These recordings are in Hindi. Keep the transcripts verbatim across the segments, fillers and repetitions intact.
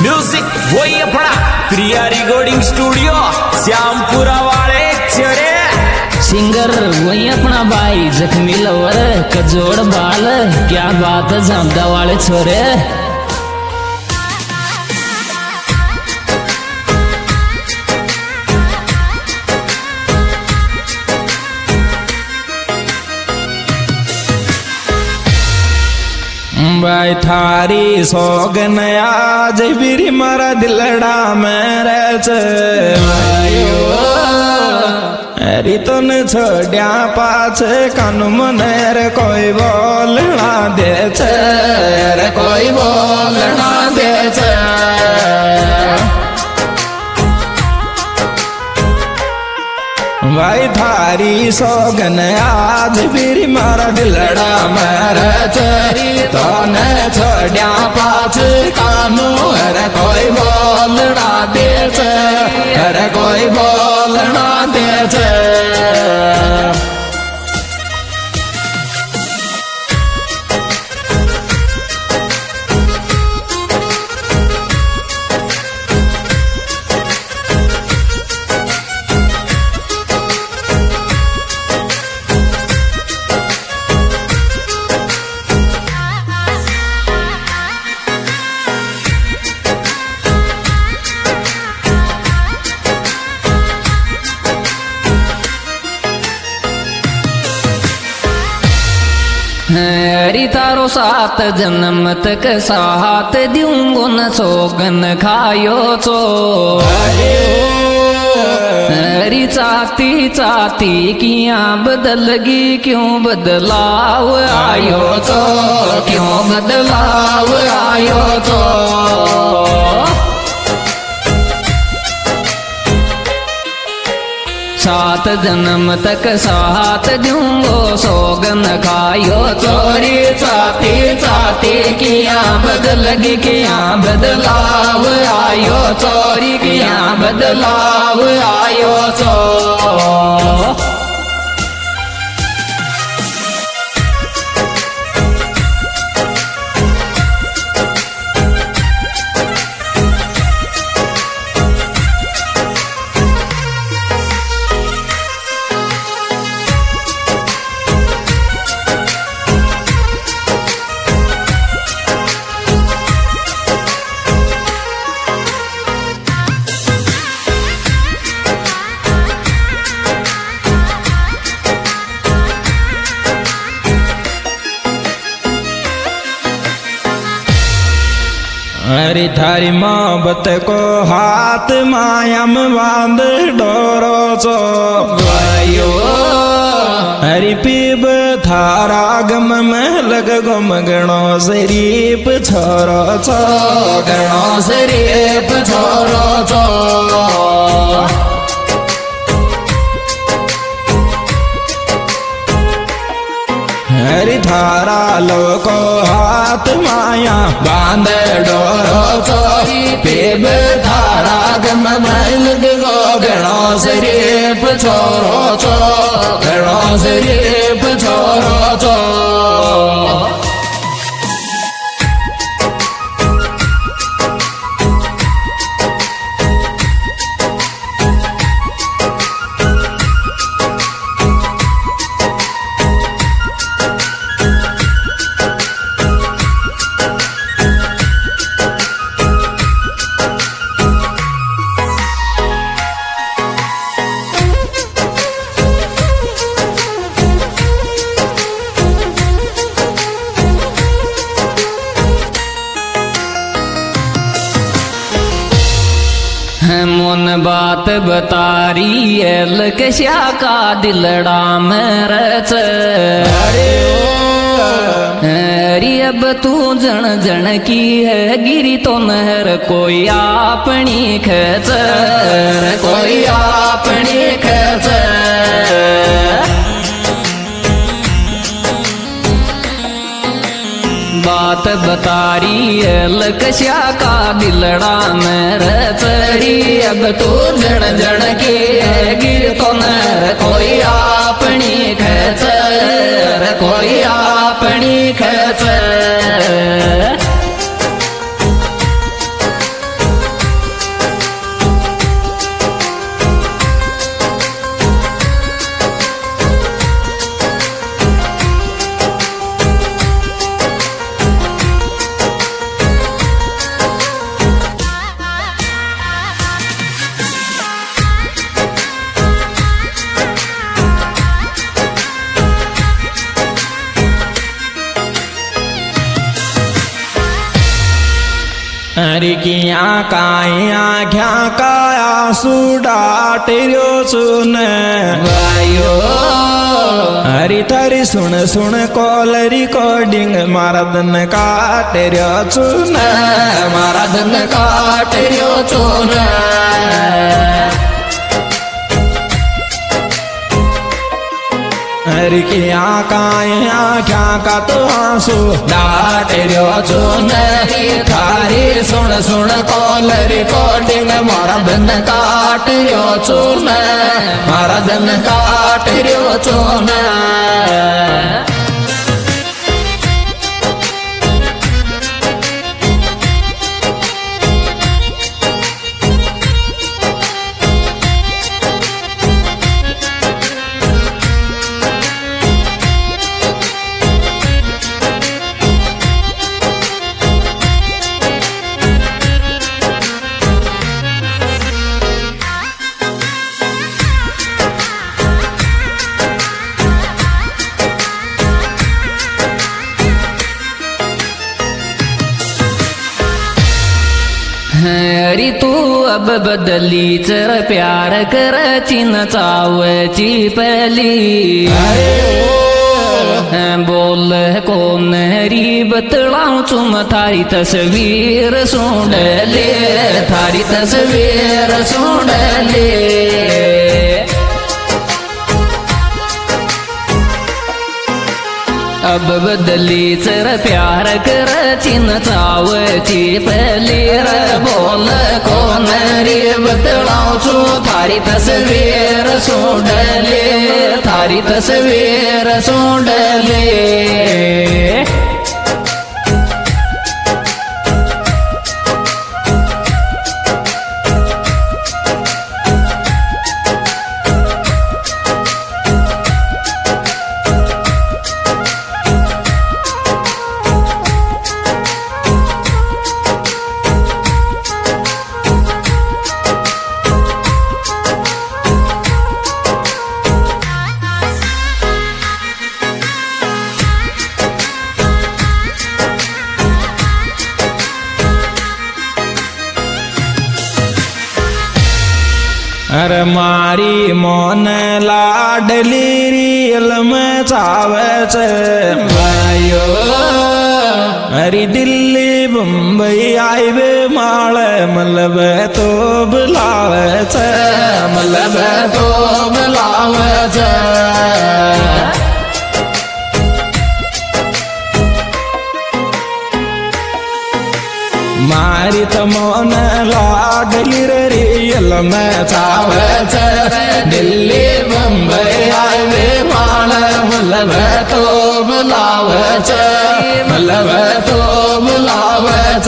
म्यूजिक वही अपना प्रिया रिकॉर्डिंग स्टूडियो श्यामपुरा वाले चढ़े। सिंगर वही अपना भाई जख्मी लवर कजोड़ बाल क्या बात जामदा वाले छोरे। भाई थारी सोगन आज बिरी मारा दिलड़ा मेरे अरे तो न छोड़िया पाछे कानू मनेर कोई बोलना दे रे कोई बोलना दे भाई थारी सोगन आज बिरी मारा दिलड़ा मेरे चरी तो न छोड़िया पाछ कानू अरे कोई बोलना दे अरे कोई बोलना दे। हरी तारो सात जन्म तक साथ दूंगो न सोगन खायो चो हरी चाहती चाहती किया बदलगी क्यों बदलाव आयो चो क्यों बदलाव आयो चो। सात जन्म तक साथ दूंगो सोगन खायो चोरी चाहती चाहती किया बदलगी किया बदलाव आयो चोरी किया बदलाव आयो चो। अरे थारी मोहब्बत को हाथ मायाम बांध डोरो चो भाइयो हरि पीब थारा गम में लग गुम गणो शरीफ छोरो चो गणो शरीफ छोरो चो। हरि थारा लोको हाथ माया बांध डोरो चोरी पेब थारा गम मैल गो गणो शरीफ छोरो चो गणो शरीफ छोरो चो। मोन बात बतारी एल कश्या का दिलड़ा मेरे हरी अब तू जन जन की है गिरी तो नहर कोई अपनी खेच कोई अपनी खेच। बात बतारी लकश्या का दिलड़ा मेरे चरी अब तू जन जन के गिर तो नर कोई अपनी खेच कोई अपनी खेच। अरे किया काया घ्या काया सुडाटेर्यो चुन वायो हरी थारी सुन सुन कॉल रिकॉर्डिंग मारा धन काटेर्यो चुन मारा धन काटेर्यो चुन हरी किया काया घ्या का तो आंसू डाटेर्यो चुन थारी सुन सुन कॉल रिकॉर्डिंग मारा धन काटेर्यो चुन मारा धन काटेर्यो चुन अरे तू अब बदली चर प्यार कर चिन चावची पली बोल कौन री बतलाऊं तुम थारी तस्वीर सुन ले थारी तस्वीर सुन ले अब बदली चर प्यार कर चिन चावची पलीर बोल कौन रे बतलाऊं छू थारी तस्वीर सुन ले थारी तस्वीर सुन ले अरे मारी मोन लाडली रियल में चावच वायो अरे दिल्ली मुंबई आईवे माल मलब तो बुलावच मलब तो बुलावच मारी तो मोन लाडली रियल में चावच दिल्ली मुंबई आईवे माल मलब तो बुलावच मलब तो बुलावच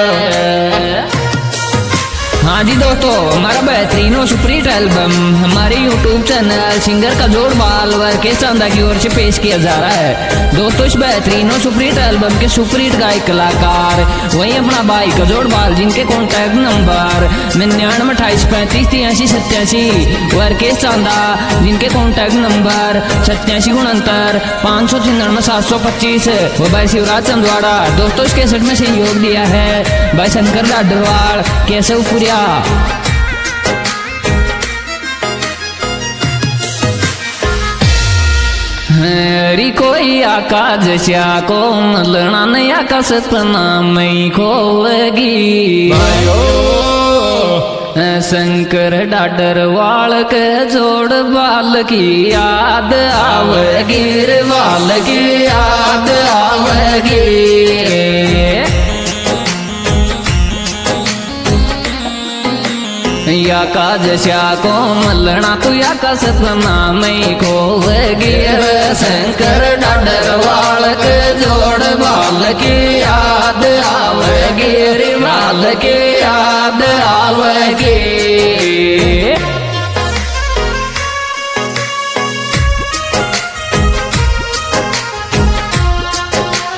हाँ जी दोस्तों हमारा बेहतरीन सुपरहिट एल्बम हमारे यूट्यूब चैनल सिंगर कजोड़ बाल वर्ग के चंदा की ओर से पेश किया जा रहा है। दोस्तों इस बेहतरीन सुपरहिट एल्बम के सुपरहिट गायक कलाकार वही अपना भाई कजोड़ बाल जिनके कॉन्टैक्ट नंबर निन्यानवे अट्ठाईस पैंतीस तिरासी सत्यासी वर्ग के चंदा जिनके कॉन्टैक्ट नंबर सत्यासी उनहत्तर पाँच सौ छिन्नवे सात सौ पच्चीस वो भाई शिवराज चंदवाड़ा। दोस्तों इस कैसेट में सहयोग दिया है भाई शंकर डाडरवाल केशव पुरिया। हरी कोई आकाश श्या को मलना नया का सपना मई खोगी शंकर डाडर वाल के जोड़ बाल की याद आवगी वाल की याद आवगी या का जशा को मलना तू या का सपना में खोवगी शंकर डाडर वाल के जोड़ बाल की याद आवगी बाल की याद आवगी।